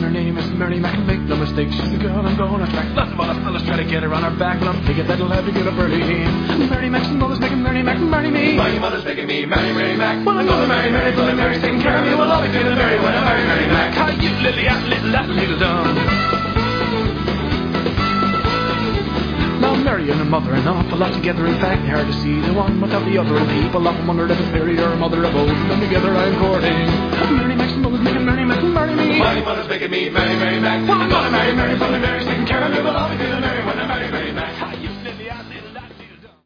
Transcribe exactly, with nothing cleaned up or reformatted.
her name is Mary Mac, and make no mistake, she's the girl I'm gonna track. Lots of other fellas try to get her on her back, but I'm thinking that I'll have to get a birdie. Mary Mac's mother's making Mary Mac marry me. My mother's making me marry Mary Mac. Well, I'm gonna marry Mary, but Mary's taking care of me. We'll always be the Mary when I marry Mary Mac. How you lily at little at little done. Now Mary and her mother an awful lot together. In fact, they hard to see the one without the other. And people often wonder if it's Mary or her mother of both. And then together I'm courting Mary Mac's mother's making Mary Mac marry me. My mother's making me marry Mary Mac. Well, I'm gonna marry Mary, but Mary's taking care of me. We'll always be the Mary.